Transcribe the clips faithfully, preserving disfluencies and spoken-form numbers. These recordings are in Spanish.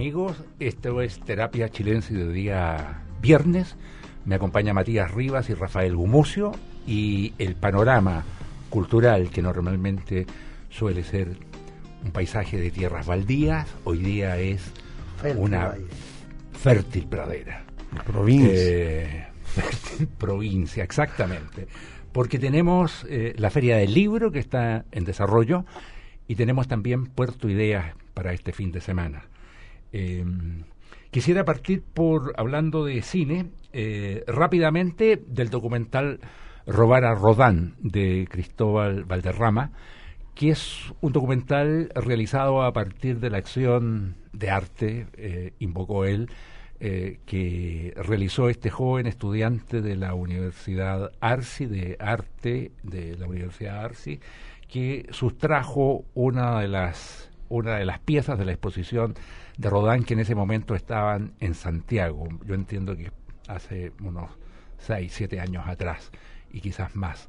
amigos, esto es Terapia Chilense de día viernes. Me acompaña Matías Rivas y Rafael Gumucio, y el panorama cultural, que normalmente suele ser un paisaje de tierras baldías, hoy día es fértil, una vaya. fértil pradera. Provincia. Eh, fértil provincia, exactamente. Porque tenemos eh, la Feria del Libro, que está en desarrollo, y tenemos también Puerto Ideas para este fin de semana. Eh, quisiera partir por, hablando de cine, eh, rápidamente del documental Robar a Rodin, de Cristóbal Valderrama, que es un documental realizado a partir de la acción de arte, eh, invocó él, eh, que realizó este joven estudiante de la Universidad Arci, de arte de la Universidad Arci, que sustrajo una de las una de las piezas de la exposición de Rodin, que en ese momento estaban en Santiago. Yo entiendo que hace unos seis, siete años atrás, y quizás más.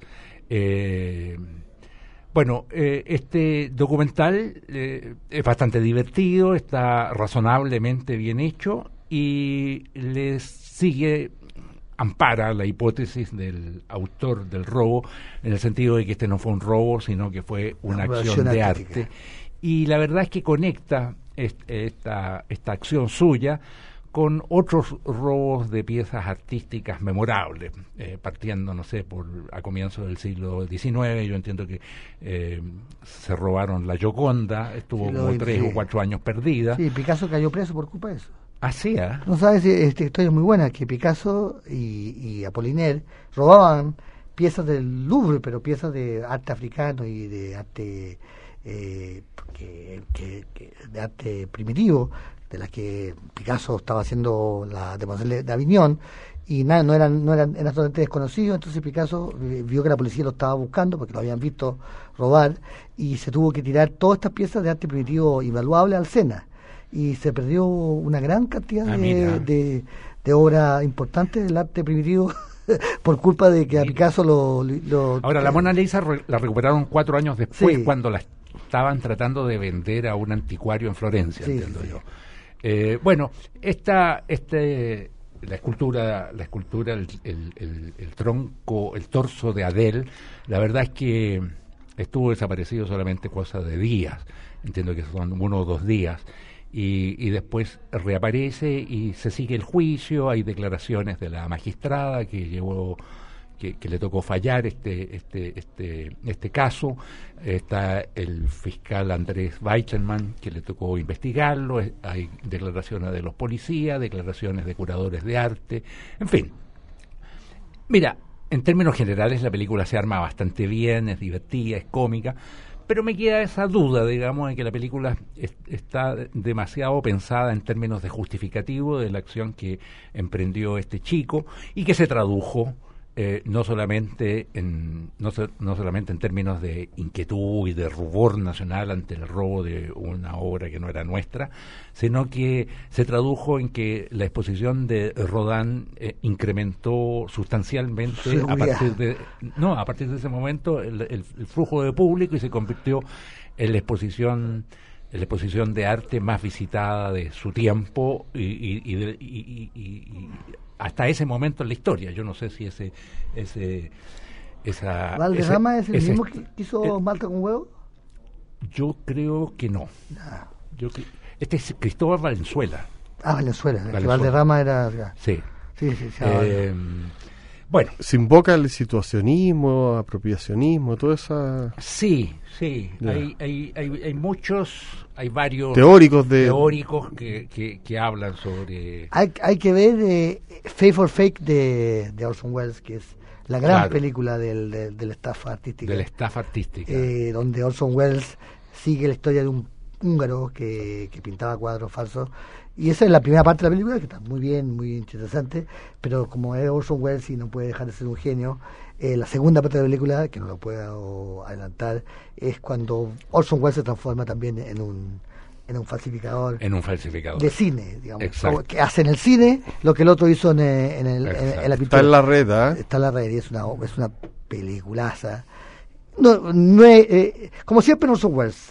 Eh, bueno, eh, este documental eh, es bastante divertido, está razonablemente bien hecho, y les sigue, ampara la hipótesis del autor del robo, en el sentido de que este no fue un robo, sino que fue una acción de arte. Y la verdad es que conecta esta, esta acción suya con otros robos de piezas artísticas memorables, eh, partiendo, no sé, por a comienzos del siglo diecinueve. Yo entiendo que eh, se robaron la Gioconda, estuvo sí, como tres sí. o cuatro años perdida. Sí, Picasso cayó preso por culpa de eso. ¿Ah, sí? ¿eh? No sabes, esta historia es muy buena, que Picasso y, y Apollinaire robaban piezas del Louvre, pero piezas de arte africano y de arte eh, que, que, que de arte primitivo, de las que Picasso estaba haciendo la Demoiselle d'Avignon, y nada, no eran, no eran, eran totalmente desconocidos. Entonces Picasso eh, vio que la policía lo estaba buscando porque lo habían visto robar, y se tuvo que tirar todas estas piezas de arte primitivo invaluable al Sena, y se perdió una gran cantidad ah, de, de, de obras importantes del arte primitivo por culpa de que a Picasso lo... lo Ahora, la Mona Lisa re, la recuperaron cuatro años después, sí. cuando la estaban tratando de vender a un anticuario en Florencia, sí, entiendo sí. yo. Eh, bueno, esta, este, la escultura, la escultura, el, el, el, el tronco, el torso de Adele, la verdad es que estuvo desaparecido solamente cosa de días, entiendo que son uno o dos días, y, y después reaparece y se sigue el juicio. Hay declaraciones de la magistrada que llevó, que, que le tocó fallar este, este, este, este caso. Está el fiscal Andrés Weichelmann, que le tocó investigarlo. Hay declaraciones de los policías, declaraciones de curadores de arte, en fin. Mira, en términos generales la película se arma bastante bien, es divertida, es cómica, pero me queda esa duda, digamos, de que la película es, está demasiado pensada en términos de justificativo de la acción que emprendió este chico, y que se tradujo Eh, no solamente en no, so, no solamente en términos de inquietud y de rubor nacional ante el robo de una obra que no era nuestra, sino que se tradujo en que la exposición de Rodin eh, incrementó sustancialmente sí, a partir de no a partir de ese momento el, el, el flujo de público, y se convirtió en la exposición en la exposición de arte más visitada de su tiempo, y, y, y, de, y, y, y hasta ese momento en la historia. Yo no sé si ese ese esa ¿Valderrama ese, es el ese, mismo que hizo eh, Malta con huevo? Yo creo que no. Nah. Yo este es Cristóbal Valenzuela. Ah, Valenzuela. Valenzuela. Valderrama era sí. Sí, sí, sí. Eh, bueno, se invoca el situacionismo, apropiacionismo, toda esa... Sí, sí, yeah. hay, hay, hay, hay muchos, hay varios teóricos de teóricos que, que, que hablan sobre... Hay, hay que ver eh, Faith for Fake de, de Orson Welles, que es la gran claro. película del, del, de la estafa artística. De la estafa artística. Eh, donde Orson Welles sigue la historia de un húngaro que, que pintaba cuadros falsos. Y esa es la primera parte de la película, que está muy bien, muy interesante, pero como es Orson Welles y no puede dejar de ser un genio, eh, la segunda parte de la película, que no lo puedo adelantar, es cuando Orson Welles se transforma también en un en un falsificador en un falsificador de cine, digamos, como que hace en el cine lo que el otro hizo en, en, el, en, en la pintura. Está en la red, ¿eh? Está en la red, y es una, es una peliculaza. No, no es, eh, como siempre en Orson Welles,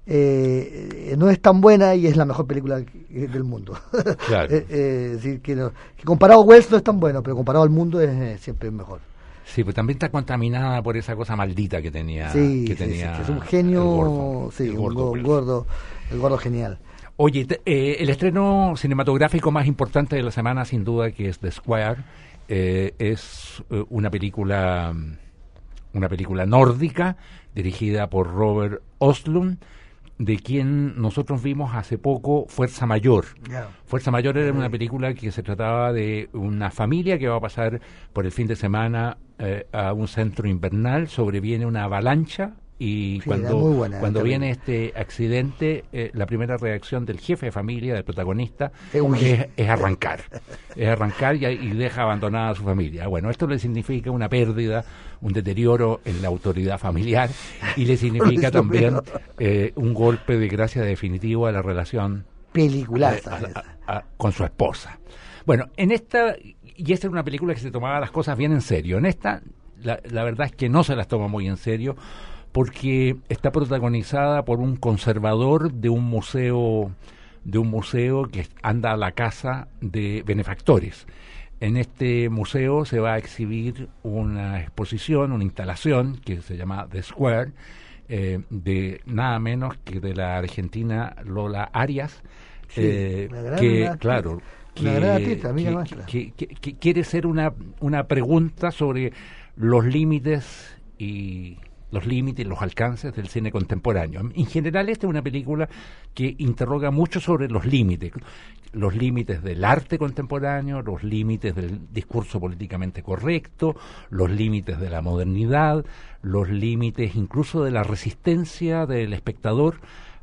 eh, no es tan buena y es la mejor película del mundo. Claro. eh, eh, es decir, que, no, que comparado a Wells no es tan bueno, pero comparado al mundo es eh, siempre mejor. Sí, pero también está contaminada por esa cosa maldita que tenía. Sí, que sí, tenía sí, que es un genio, el gordo, sí, el un gordo, gordo, gordo, el gordo genial. Oye, te, eh, el estreno cinematográfico más importante de la semana, sin duda, que es The Square, eh, es eh, una película, una película nórdica dirigida por Robert Östlund, de quien nosotros vimos hace poco Fuerza Mayor. Yeah. Fuerza Mayor era una película que se trataba de una familia que va a pasar por el fin de semana eh, a un centro invernal, sobreviene una avalancha y Sí, cuando, muy buena, cuando también. viene este accidente, eh, la primera reacción del jefe de familia, del protagonista, Eh, uy. es, es arrancar. Es arrancar y, y deja abandonada a su familia. Bueno, esto le significa una pérdida, un deterioro en la autoridad familiar y le significa también eh, un golpe de gracia definitivo a la relación Peliculaza. eh, a- a- a- con su esposa. Bueno, en esta, y esta era una película que se tomaba las cosas bien en serio. En esta, la, la verdad es que no se las toma muy en serio, porque está protagonizada por un conservador de un museo, de un museo que anda a la casa de benefactores. En este museo se va a exhibir una exposición, una instalación que se llama The Square, eh, de nada menos que de la argentina Lola Arias, Sí, eh, una gran que, artista. claro, Una que, gran artista, amiga que- nuestra. que- que- que quiere ser una, una pregunta sobre los límites y los límites, los alcances del cine contemporáneo. En general, esta es una película que interroga mucho sobre los límites, los límites del arte contemporáneo, los límites del discurso políticamente correcto, los límites de la modernidad, los límites incluso de la resistencia del espectador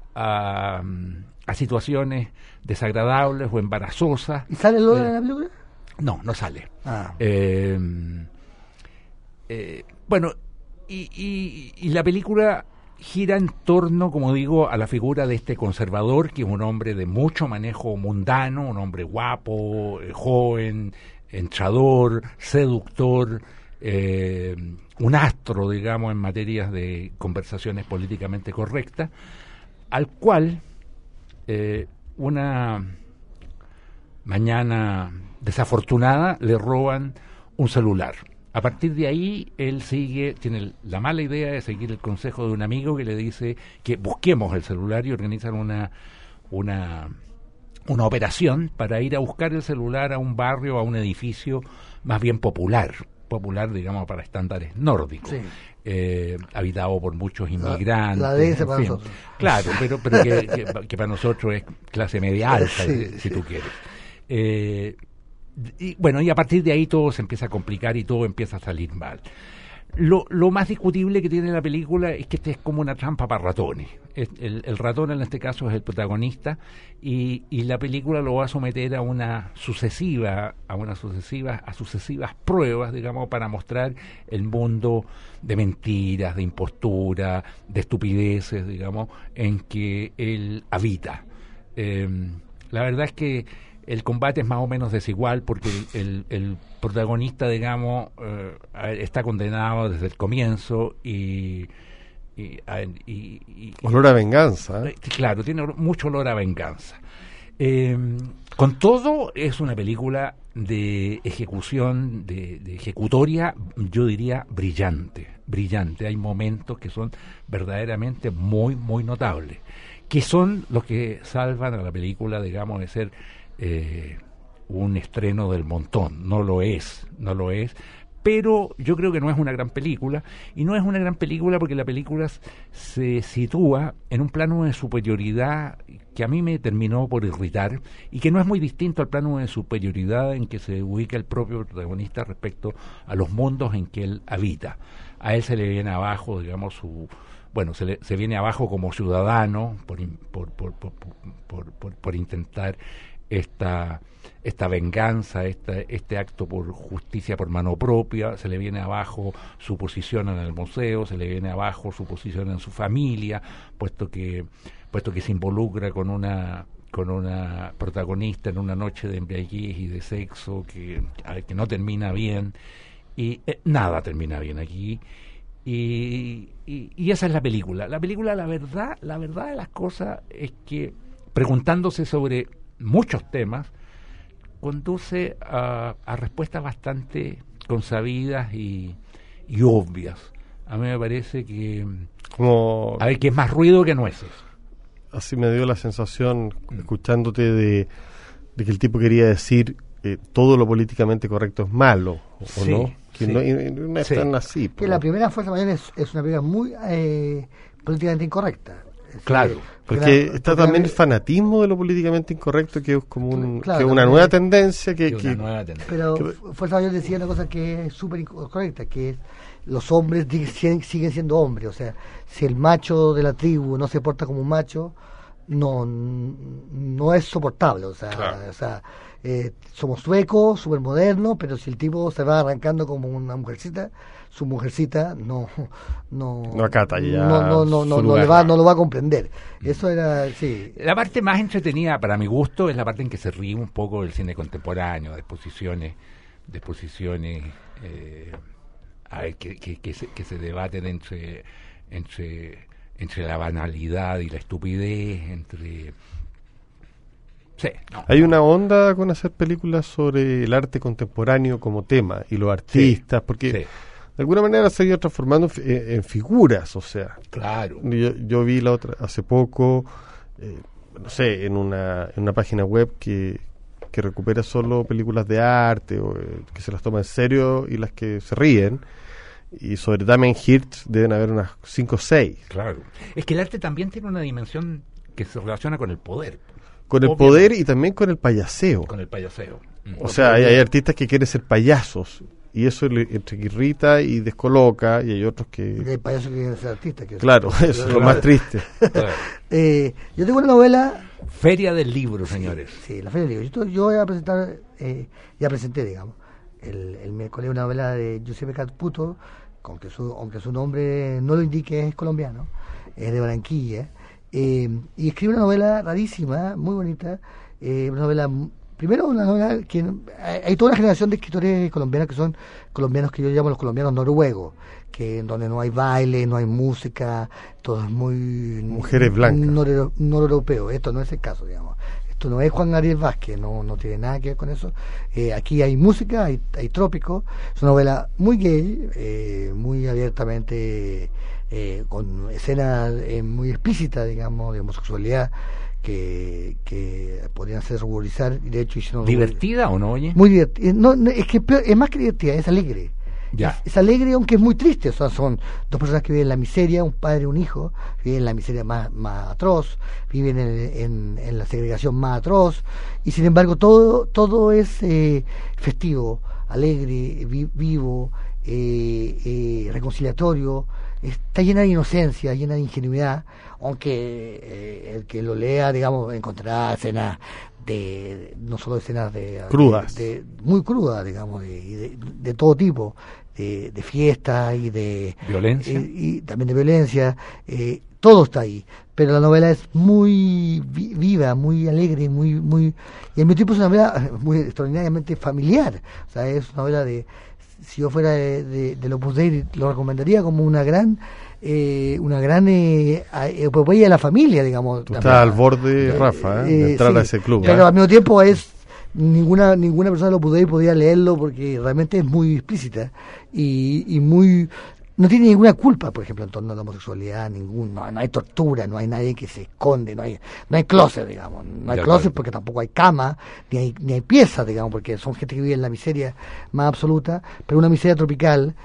a, a situaciones desagradables o embarazosas. ¿Y sale Lola Eh, en la película? No, no sale. Ah. Eh, eh, bueno, y, y- y la película gira en torno, como digo, a la figura de este conservador, que es un hombre de mucho manejo mundano, un hombre guapo, eh, joven, entrador, seductor, eh, un astro, digamos, en materias de conversaciones políticamente correctas, al cual eh, una mañana desafortunada le roban un celular. A partir de ahí, él sigue, tiene la mala idea de seguir el consejo de un amigo que le dice que busquemos el celular y organizan una, una, una operación para ir a buscar el celular a un barrio, a un edificio más bien popular, popular, digamos, para estándares nórdicos. Sí. Eh, habitado por muchos inmigrantes. la D S en para fin. nosotros. Claro, pero, pero que, que- que para nosotros es clase media alta, Sí, si, si sí. tú quieres. Eh, y bueno, y a partir de ahí todo se empieza a complicar y todo empieza a salir mal. Lo, lo más discutible que tiene la película es que este es como una trampa para ratones. Es- El, el ratón en este caso es el protagonista y, y la película lo va a someter a una sucesiva, a unas sucesivas, a sucesivas pruebas, digamos, para mostrar el mundo de mentiras, de impostura, de estupideces, digamos, en que él habita. Eh, la verdad es que el combate es más o menos desigual porque el, el, el protagonista, digamos, eh, está condenado desde el comienzo y... y, y- y- Olor a venganza. ¿eh? eh, claro, tiene mucho olor a venganza. Eh, con todo, es una película de ejecución, de, de ejecutoria, yo diría brillante, brillante. Hay momentos que son verdaderamente muy, muy notables, que son los que salvan a la película, digamos, de ser eh, un estreno del montón. No lo es, no lo es. Pero yo creo que no es una gran película, y no es una gran película porque la película s- se sitúa en un plano de superioridad que a mí me terminó por irritar, y que no es muy distinto al plano de superioridad en que se ubica el propio protagonista respecto a los mundos en que él habita. A él se le viene abajo, digamos, su... Bueno, se, le, se viene abajo como ciudadano por, in- por, por, por, por, por, por- por intentar esta... esta venganza, esta, este acto por justicia por mano propia, se le viene abajo su posición en el museo, se le viene abajo su posición en su familia, puesto que puesto que se involucra con una con una protagonista en una noche de embriaguez y de sexo que, a- que no termina bien, y eh, nada termina bien aquí. Y, y, y esa es la película. La película, la verdad, la verdad de las cosas es que, preguntándose sobre muchos temas, conduce a, a respuestas bastante consabidas y, y obvias. A mí me parece que Como, a ver, que es más ruido que nueces. Así me dio la sensación, escuchándote, de, de que el tipo quería decir eh, todo lo políticamente correcto es malo, ¿o Sí, no? Que sí. no, y- y no es Sí. tan así. Que po. la primera Fuerza Mayor es, es una película muy eh, políticamente incorrecta. Es Claro, decir, Porque la- está porque también la- el fanatismo de lo políticamente incorrecto, que es como un, Claro, que es una también nueva es- tendencia que, Y una que- nueva tendencia. Pero que- Fu- Fuerza Mayor decía una cosa que es súper incorrecta, que es los hombres di- siguen, siguen siendo hombres. O sea, si el macho de la tribu no se porta como un macho, no no es soportable. O sea, Claro. o sea eh, somos suecos, súper modernos, pero si el tipo se va arrancando como una mujercita, su mujercita no no No acata ya no no no, su no, no lugar. le va no lo va a comprender. Eso era sí. La parte más entretenida para mi gusto es la parte en que se ríe un poco del cine contemporáneo, de exposiciones, de exposiciones eh, a ver, que, que, que, se, que se debaten entre, entre, entre la banalidad y la estupidez, entre... Sí, no. hay una onda con hacer películas sobre el arte contemporáneo como tema y los artistas, porque Sí, de alguna manera se ha ido transformando en, fi- en- en figuras, o sea, claro. yo, yo vi la otra hace poco, eh, no sé, en una, en una página web que, que recupera solo películas de arte, o, eh, que se las toma en serio y las que se ríen, y sobre Damien Hirst deben haber unas cinco o seis. Claro. Es que el arte también tiene una dimensión que se relaciona con el poder, Con el Obviamente. poder y también con el payaseo. con el payaseo. Mm. O sea, hay, hay artistas que quieren ser payasos y eso le entre que irrita y descoloca, y hay otros Y que... hay payasos que quieren ser artistas. que- Claro, eso es lo más triste. Claro. Eh, yo tengo una novela. Feria del libro, señores. Sí, la Feria del Libro. Yo, yo voy a presentar, eh, ya presenté, digamos, el, el miércoles una novela de Giuseppe Caputo, aunque su, aunque su nombre no lo indique, es colombiano, es de Barranquilla, eh, y escribe una novela rarísima, muy bonita, eh, una novela, primero una novela que hay, hay toda una generación de escritores colombianos que son colombianos que yo llamo los colombianos noruegos, que en donde no hay baile, no hay música, todo es muy... Mujeres blancas. noro- Noreuropeo, esto no es el caso, digamos. Esto no es Juan Ariel Vázquez, no, no tiene nada que ver con eso. Eh, aquí hay música, hay, hay trópico, es una novela muy gay, eh, muy abiertamente, eh, con escenas eh, muy explícitas, digamos, de homosexualidad, que, que podrían ser ruborizar, y de hecho hicieron... ¿Divertida o no, oye? Muy divertida. No, no, es que peor- es más que divertida, es alegre. Ya. Es, es alegre, aunque es muy triste. O sea, son dos personas que viven en la miseria, un padre y un hijo, viven en la miseria más, más atroz, viven en, en, en la segregación más atroz, y sin embargo todo todo es eh, festivo, alegre, vi- vivo, eh, eh, reconciliatorio, está llena de inocencia, llena de ingenuidad, aunque eh, el que lo lea, digamos, encontrará escenas de, no solo escenas de Crudas. de, de- muy crudas, digamos, de, y de, de todo tipo, de, de fiesta y de ¿Violencia? y, y también de violencia, eh, todo está ahí, pero la novela es muy vi- viva, muy alegre, muy muy y al mismo tiempo es una novela muy extraordinariamente familiar. O sea, es una novela de, si yo fuera de, de, del Opus Dei, lo recomendaría como una gran eh, una gran eh, a- epopeya de la familia, digamos. Tú estás al borde, Rafa, ¿eh? de Eh, entrar sí, a ese club. pero ¿eh? al mismo tiempo es ninguna ninguna persona lo pudo podía leerlo porque realmente es muy explícita y, y muy no tiene ninguna culpa, por ejemplo, en torno a la homosexualidad, ningún, no, no hay tortura, no hay nadie que se esconde, no hay no hay closet, digamos, no hay De closet acuerdo. porque tampoco hay cama, ni hay ni hay piezas, digamos, porque son gente que vive en la miseria más absoluta, pero una miseria tropical.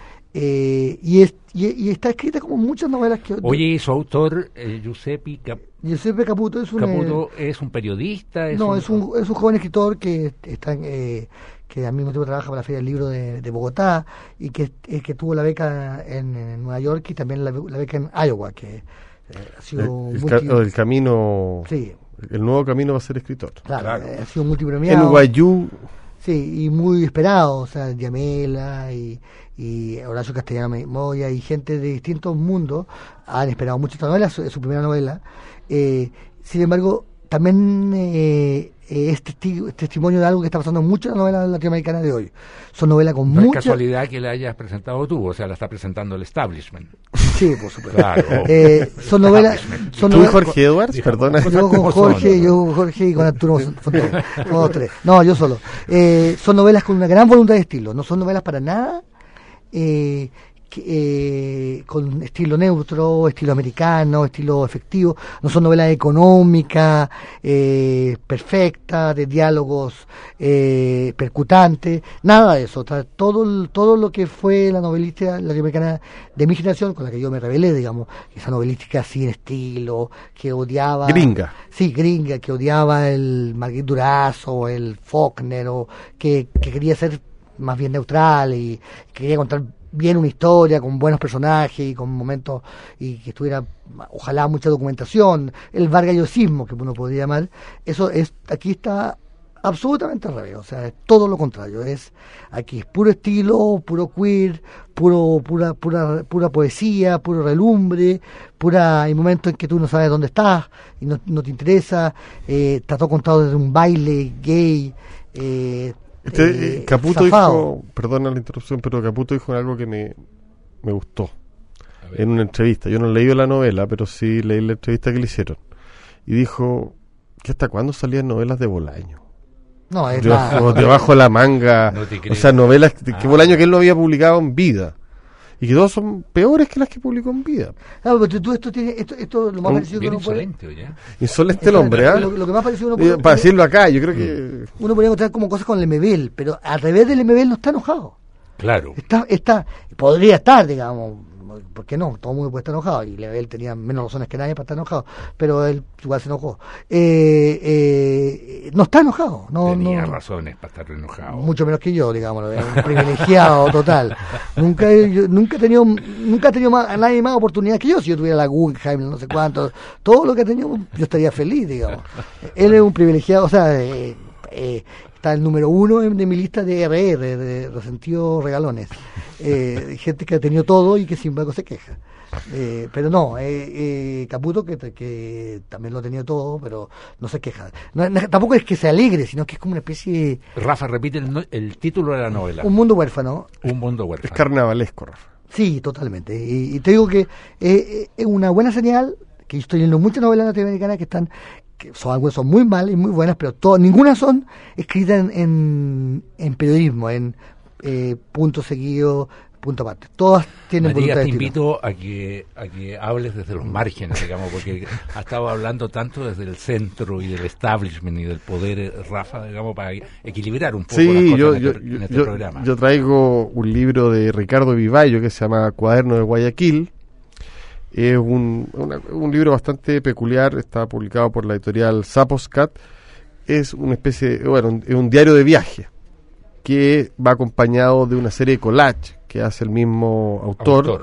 Eh, y, es, y, y está escrita como muchas novelas que... Oye, ¿y su autor, eh, Giuseppe Cap- Giuseppe Caputo es un... eh, Caputo, es un periodista? no, es un, es un joven escritor que está en, eh, que al mismo tiempo trabaja para la Feria del Libro de, de Bogotá y que, eh, que tuvo la beca en, en Nueva York y también la, la beca en Iowa, que eh, ha sido El, el multi- ca- el camino, sí, el nuevo camino va a ser escritor. claro, claro. eh, ha sido En multipremiado. Guayú, Sí, y muy esperado, o sea, Yamela y, y Horacio Castellano Moya y gente de distintos mundos han esperado mucho esta novela, es su, es su primera novela. Eh, sin embargo, también eh, es testi- testimonio de algo que está pasando mucho en la novela latinoamericana de hoy. Son novelas con no mucha... es casualidad que la hayas presentado tú, o sea, la está presentando el establishment. Sí, por supuesto. Claro. Eh, son novelas... Son ¿Tú y novelas Jorge Edwards? Perdona. Yo con Jorge, yo con Jorge y con Arturo Fontana. Somos tres. No, yo solo. Eh, son novelas con una gran voluntad de estilo. No son novelas para nada eh, que, eh, con estilo neutro, estilo americano, estilo efectivo. No son novelas económicas, eh, perfectas, de diálogos eh, percutantes. Nada de eso. O sea, todo, el- todo lo que fue la novelística latinoamericana de mi generación, con la que yo me rebelé, digamos, esa novelística sin estilo, que odiaba... Gringa. Sí, gringa, que odiaba el Marguerite Durazo, el Faulkner, o que, que quería ser más bien neutral y que quería contar bien una historia con buenos personajes y con momentos y que estuviera, ojalá, mucha documentación, el vargallosismo que uno podría llamar. Eso es, aquí está absolutamente al revés, o sea, es todo lo contrario, es aquí es puro estilo, puro queer, puro pura pura pura poesía, puro relumbre, pura hay momentos en que tú no sabes dónde estás y no, no te interesa, eh, está todo contado desde un baile gay. eh, Este, eh, Caputo zafado. dijo, perdona la interrupción, pero Caputo dijo algo que me, me gustó A ver. en una entrevista. Yo no he leído la novela, pero sí leí la entrevista que le hicieron. Y dijo que hasta cuándo salían novelas de Bolaño. No, es Debajo, la- debajo de la manga. No te O creo. sea, novelas que, que Ah. Bolaño que él no había publicado en vida. Y que todas son peores que las que publicó en vida. Claro, pero tú esto tiene esto, esto lo más Un- parecido que Bien uno puede insolente, oye. Insolente el hombre, ¿ah? lo, lo que más parecido uno Eh, puede, Para decirlo acá, yo creo que... uno podría encontrar como cosas con Lemebel, pero al revés de Lemebel no está enojado. Claro. Está, está, podría estar, digamos, ¿por qué no? Todo el mundo puede estar enojado, y él tenía menos razones que nadie para estar enojado, pero él igual se enojó. Eh, eh, no está enojado, no, Tenía no, razones para estar enojado. mucho menos que yo, digamos, es un privilegiado total. Nunca, he- yo, nunca he tenido, nunca he tenido más, a nadie más oportunidad que yo. Si yo tuviera la Guggenheim, no sé cuánto, todo lo que ha tenido, yo estaría feliz, digamos. Él es un privilegiado, o sea, eh, eh, está el número uno en- de mi lista de R R, de resentidos regalones. Eh, gente que ha tenido todo y que sin embargo se queja. Eh, pero no, eh, eh, Caputo que, que también lo ha tenido todo, pero no se queja. No, no, tampoco es que se alegre, sino que es como una especie de Rafa, repite el, no- el título de la novela. un mundo huérfano. Un mundo Es huérfano. carnavalesco, Rafa. Sí, totalmente. Y, y te digo que eh, es una buena señal, que yo estoy leyendo muchas novelas latinoamericanas que están, que son algunas son muy malas y muy buenas, pero todas, ninguna son escritas en, en, en periodismo, en eh, punto seguido, punto aparte. Todas tienen Matías, voluntad te de estilo. invito a que, a que hables desde los márgenes, digamos, porque ha estado hablando tanto desde el centro y del establishment y del poder, eh, Rafa, digamos, para equilibrar un poco las Sí, cosas yo, en yo, este, en yo, este yo- programa. yo traigo un libro de Ricardo Vivallo que se llama Cuaderno de Guayaquil. Es un, una- un libro bastante peculiar, está publicado por la editorial Saposcat. Es una especie, bueno, un- es un diario de viaje que va acompañado de una serie de collage que hace el mismo autor. Autor.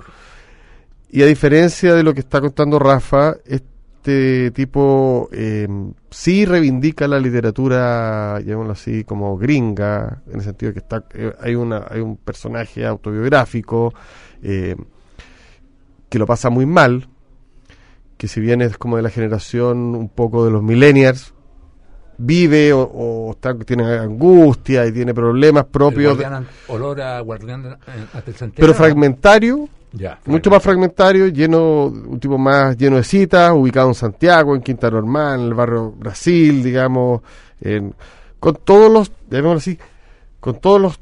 Y a diferencia de lo que está contando Rafa, este tipo eh, sí reivindica la literatura, llamémoslo así, como gringa, en el sentido de que está eh, hay una hay un personaje autobiográfico eh, que lo pasa muy mal, que si bien es como de la generación un poco de los millennials, vive o, o está, tiene angustia y tiene problemas El propios, de- guardián, olor a guardián eh, ante el centeno. pero fragmentario. Ya, Mucho más fragmentario, lleno, un tipo más lleno de citas, ubicado en Santiago, en Quinta Normal, en el barrio Brasil, digamos, en, con todos los, llamémoslo así, con todos los,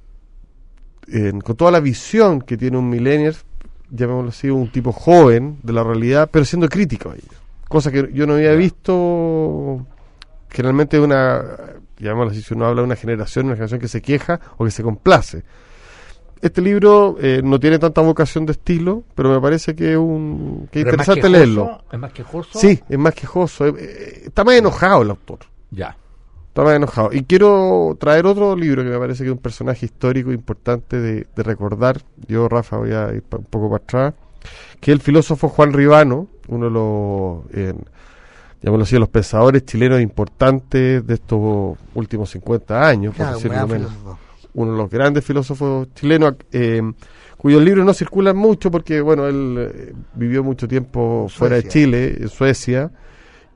en- con toda la visión que tiene un millennial, llamémoslo así, un tipo joven de la realidad, pero siendo crítico a ella. Cosa que yo no había Ya. visto, generalmente una, llamémoslo así, si uno habla de una generación, una generación que se queja o que se complace. Este libro eh, no tiene tanta vocación de estilo, pero me parece que es un que es Pero es más interesante quejoso, leerlo. ¿Es más quejoso? Sí, es más quejoso. eh, eh, está más enojado el autor. Ya. Está más enojado. Y quiero traer otro libro que me parece que es un personaje histórico importante de, de recordar. Yo, Rafa, voy a ir pa- un poco para atrás. Que es el filósofo Juan Ribano, uno de los, eh, llamémoslo así, de los pensadores chilenos importantes de estos últimos cincuenta años, por Claro, decirlo gran menos. filósofo. Uno de los grandes filósofos chilenos, eh, cuyos libros no circulan mucho porque, bueno, él eh, vivió mucho tiempo fuera de Suecia. Chile, en Suecia,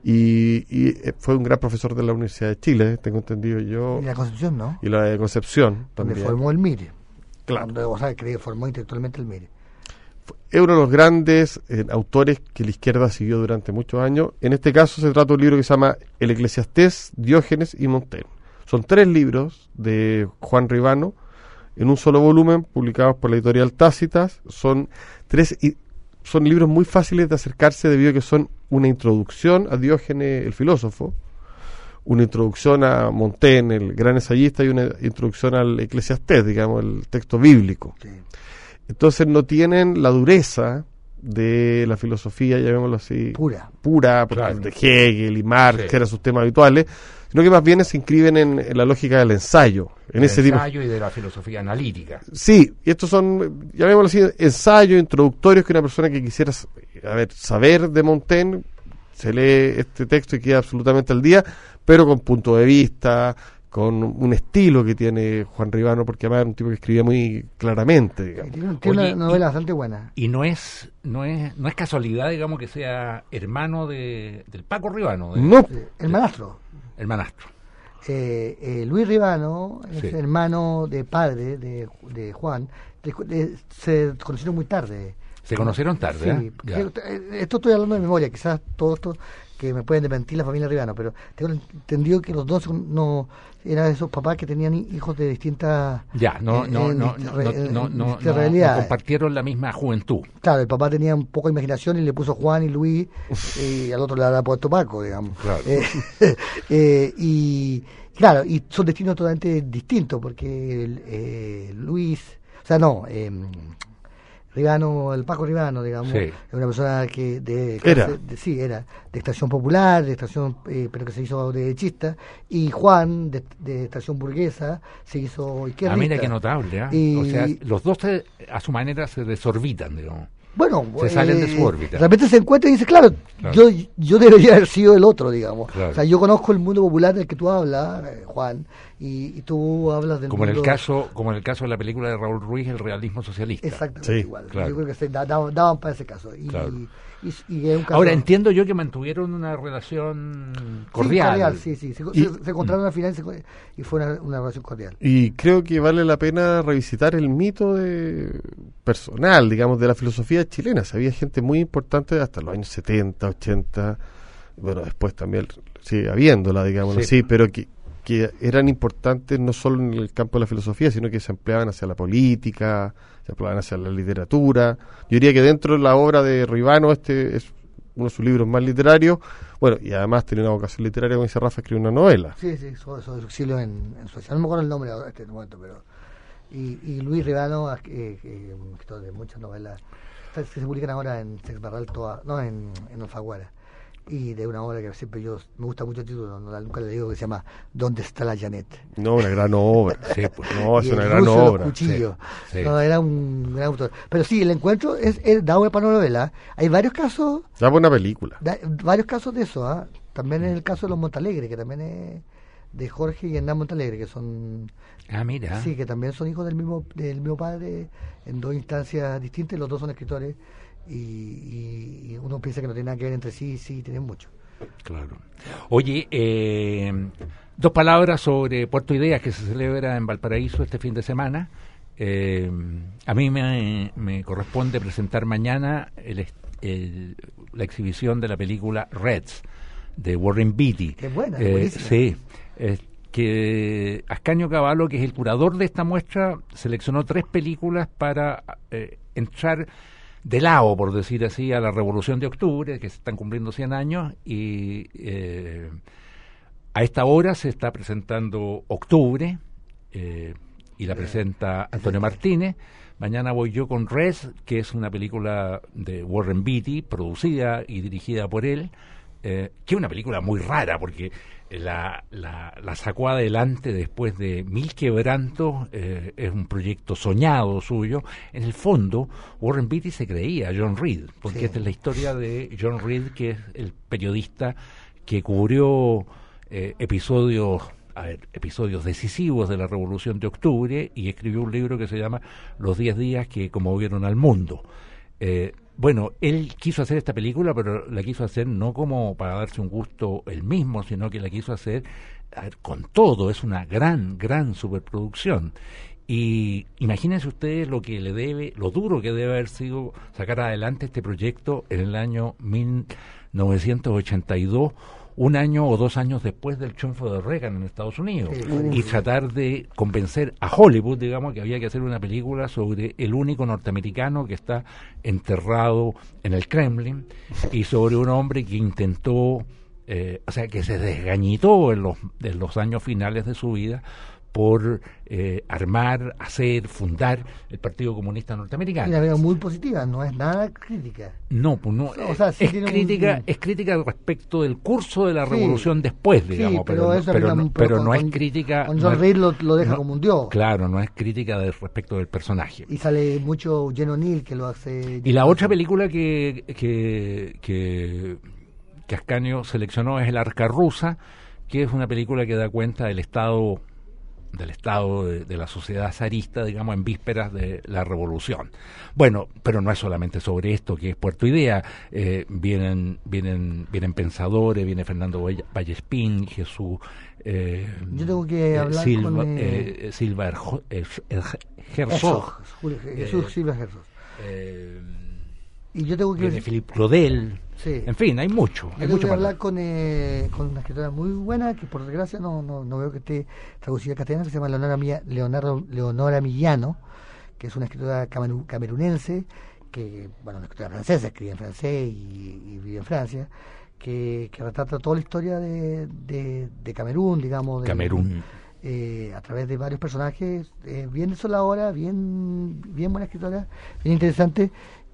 Y, y fue un gran profesor de la Universidad de Chile, tengo entendido yo. Y la Concepción, ¿no? Y la de Concepción Donde también. formó el MIRE. Claro. Donde, o sea, que formó intelectualmente el MIRE. Es uno de los grandes eh, autores que la izquierda siguió durante muchos años. En este caso se trata de un libro que se llama El Eclesiastés, Diógenes y Montaigne. Son tres libros de Juan Ribano en un solo volumen, publicados por la editorial Tácitas. Son tres y son libros muy fáciles de acercarse debido a que son una introducción a Diógenes el filósofo, una introducción a Montaigne el gran ensayista y una introducción al Eclesiastés, digamos, el texto bíblico. Sí. Entonces no tienen la dureza de la filosofía, llamémoslo así, pura, pura claro. de Hegel y Marx, sí. que eran sus temas habituales, sino que más bien se inscriben en, en la lógica del ensayo. En el ese ensayo tipo. Y de la filosofía analítica. Sí, y estos son, llamémoslo así, ensayos introductorios que una persona que quisiera a ver, saber de Montaigne se lee este texto y queda absolutamente al día, pero con punto de vista, con un estilo que tiene Juan Ribano, porque además era un tipo que escribía muy claramente, digamos. Tiene, tiene Oye, una novela y, bastante buena. Y no es no es no es casualidad, digamos, que sea hermano de del Paco Ribano. De, No. Sí, el manastro. El manastro. Eh, eh, Luis Ribano es Sí. hermano de padre de, de Juan. De, de, se conocieron muy tarde. Se conocieron tarde, Sí, ¿eh? porque, eh, esto estoy hablando de memoria, quizás todo esto que me pueden desmentir la familia Ribano, pero tengo entendido que los dos no eran esos papás que tenían hijos de distintas Ya, no, eh, no, en no, dist- no, re- no, en no, no, distintas no, realidades. no compartieron la misma juventud. Claro, el papá tenía un poco de imaginación y le puso Juan y Luis, y al otro le había puesto Paco, digamos. Claro. Eh, eh, y claro, y son destinos totalmente distintos, porque el, eh, Luis, o sea, no, eh, Ribano, el Paco Ribano, digamos, Sí. es una persona que de, Era. clase- de- sí, era de extracción popular, de extracción, eh, pero que se hizo derechista, y Juan, de, de extracción burguesa, se hizo Ah, izquierdista. mira qué notable, ¿eh? Y- O sea, los dos se- a su manera se desorbitan, digamos. Bueno, Se salen de su órbita. De repente se encuentra y dice, claro, Claro. Yo, yo debería haber sido el otro, digamos. Claro. O sea, yo conozco el mundo popular del que tú hablas, eh, Juan, y, y tú hablas del Como en mundo... el caso, como en el caso de la película de Raúl Ruiz, el realismo socialista. Exactamente Sí, igual. claro. Yo creo que se da- da- daban para ese caso. Y, Claro. y, y es un caso... Ahora entiendo yo que mantuvieron una relación cordial. Sí, cordial, sí, sí. Se, Y- se- se encontraron al final y, se- y fue una, una relación cordial. Y creo que vale la pena revisitar el mito de personal, digamos, de la filosofía chilena. Había gente muy importante hasta los años setenta, ochenta, bueno, después también sigue habiéndola, digamos, Sí. así, pero que, que eran importantes no solo en el campo de la filosofía, sino que se empleaban hacia la política, se empleaban hacia la literatura. Yo diría que dentro de la obra de Ribano, este es uno de sus libros más literarios, bueno, y además tenía una vocación literaria, como dice Rafa, escribió una novela. Sí, sí, sobre, sobre su exilio en, en Suecia. No me acuerdo el nombre ahora en este momento, pero... Y, y Luis Ribano, eh, eh, un escritor de muchas novelas, que se publican ahora en Sex Barral, toda, no, en, en Alfaguara. Y de una obra que siempre yo, me gusta mucho el título, no, nunca le digo, que se llama ¿Dónde está la Janet? No, una gran obra. Sí, pues. No, es Y una el gran ruso de los obra. cuchillos. Sí, sí. No, era un gran autor. Pero sí, el encuentro es, es da para novela. Hay varios casos, Da buena película. da- varios casos de eso. ¿Ah? También en el caso de los Montalegre, que también es de Jorge y Hernán Montalegre, que son Ah, mira. sí, que también son hijos del mismo del mismo padre en dos instancias distintas. Los dos son escritores y, y- y uno piensa que no tienen nada que ver entre sí, sí tienen mucho. Claro. Oye, eh, dos palabras sobre Puerto Ideas, que se celebra en Valparaíso este fin de semana. Eh, a mí me, me corresponde presentar mañana el, est- el- la exhibición de la película Reds, de Warren Beatty. Qué buena, Eh, buenísima. sí, eh, que Ascanio Cavallo, que es el curador de esta muestra, seleccionó tres películas para eh, entrar de lado, por decir así, a la Revolución de Octubre, que se están cumpliendo cien años, y eh, a esta hora se está presentando Octubre, eh, y la presenta Antonio Martínez. Mañana voy yo con Res, que es una película de Warren Beatty, producida y dirigida por él, eh, que es una película muy rara, porque la, la, la sacó adelante después de mil quebrantos, eh, es un proyecto soñado suyo. En el fondo, Warren Beatty se creía John Reed, porque Sí. esta es la historia de John Reed, que es el periodista que cubrió eh, episodios a ver, episodios decisivos de la Revolución de Octubre, y escribió un libro que se llama Los diez días que conmovieron al mundo. Eh, bueno, él quiso hacer esta película, pero la quiso hacer no como para darse un gusto él mismo, sino que la quiso hacer a ver, con todo. Es una gran, gran superproducción. Y imagínense ustedes lo que le debe, lo duro que debe haber sido sacar adelante este proyecto en el año mil novecientos ochenta y dos, un año o dos años después del triunfo de Reagan en Estados Unidos, sí, y tratar de convencer a Hollywood, digamos, que había que hacer una película sobre el único norteamericano que está enterrado en el Kremlin y sobre un hombre que intentó, eh, o sea, que se desgañitó en los, en los años finales de su vida por eh, armar, hacer, fundar el Partido Comunista Norteamericano. Y la veo muy positiva, no es nada crítica. No, pues no, o sea, sí es crítica, un... es crítica respecto del curso de la sí, revolución después, digamos, sí, pero, pero, pero, no, pero con, no es crítica. Con John Reed lo, lo deja no, como un dios. Claro, no es crítica de, respecto del personaje. Y sale mucho Jen O'Neill que lo hace. Y la otra película que que que, que Ascanio seleccionó es El Arca Rusa, que es una película que da cuenta del estado del estado de, de la sociedad zarista, digamos, en vísperas de la revolución. Bueno, pero no es solamente sobre esto que es Puerto Idea, eh, vienen vienen vienen pensadores, viene Fernando Vallespín, Jesús eh, yo tengo que hablar Silva, con eh, eh, Silva Erjo, eh, Herzog, Jesús eh, Silva Herzog. Eh, y yo tengo que viene Philip Claudel. Sí. En fin, hay mucho. Hay mucho que hablar con, eh, con una escritora muy buena, que por desgracia no, no, no veo que esté traducida al castellano, que se llama Leonora, Milla, Leonardo, Leonora Millano, que es una escritora cameru, camerunense, que, bueno, una escritora francesa, escribe en francés y, y vive en Francia, que, que retrata toda la historia de, de, de Camerún, digamos. De, Camerún. Eh, a través de varios personajes, eh, bien desoladora, bien, bien buena escritora, bien interesante.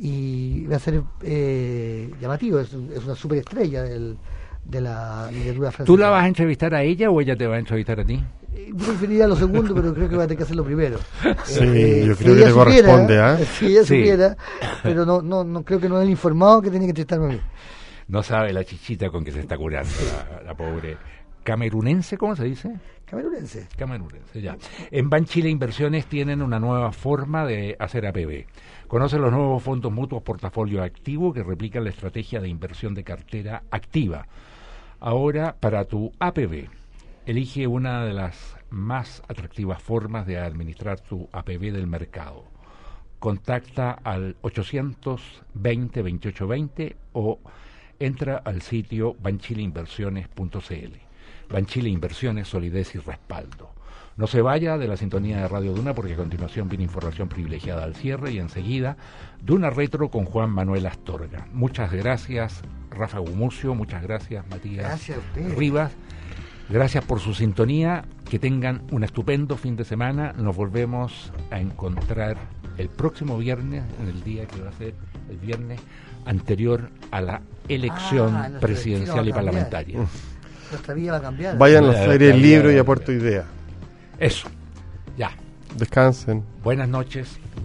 Y va a ser eh, llamativo, es, es una superestrella del, de la literatura francesa. ¿Tú la vas a entrevistar a ella o ella te va a entrevistar a ti? Eh, yo preferiría lo segundo, pero creo que va a tener que hacerlo primero. Sí, eh, yo creo si que te corresponde, ¿eh? Si ella sí. supiera, pero no, no, no creo que no es el informado que tiene que entrevistarme a mí. No sabe la chichita con que se está curando la, la pobre. ¿Camerunense, cómo se dice? Camerunense. Camerunense, ya. En Banchile Inversiones tienen una nueva forma de hacer A P B. Conoce los nuevos fondos mutuos portafolio activo que replican la estrategia de inversión de cartera activa. Ahora, para tu A P B, elige una de las más atractivas formas de administrar tu A P B del mercado. Contacta al ochocientos veinte veintiocho veinte o entra al sitio banchile inversiones punto c l. Banchile Inversiones, solidez y respaldo. No se vaya de la sintonía de Radio Duna porque a continuación viene información privilegiada al cierre y enseguida Duna Retro con Juan Manuel Astorga. Muchas gracias Rafa Gumucio, muchas gracias Matías gracias Rivas. Gracias por su sintonía, que tengan un estupendo fin de semana. Nos volvemos a encontrar el próximo viernes, en el día que va a ser el viernes anterior a la elección ah, presidencial y parlamentaria. Nuestra vida va a cambiar. Vayan a la Feria del Libro y a Puerto Idea. Eso, ya. Descansen. Buenas noches.